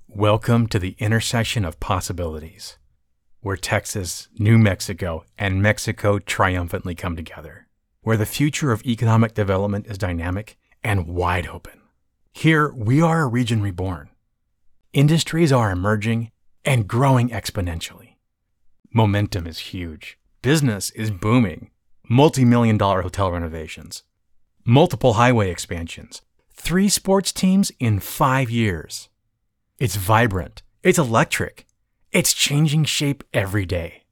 Welcome to the intersection of possibilities, where Texas, New Mexico, and Mexico triumphantly come together, where the future of economic development is dynamic and wide open. Here, we are a region reborn. Industries are emerging and growing exponentially. Momentum is huge. Business is booming. Multi-million-dollar hotel renovations. Multiple highway expansions. 3 sports teams in 5 years. It's vibrant. It's electric. It's changing shape every day.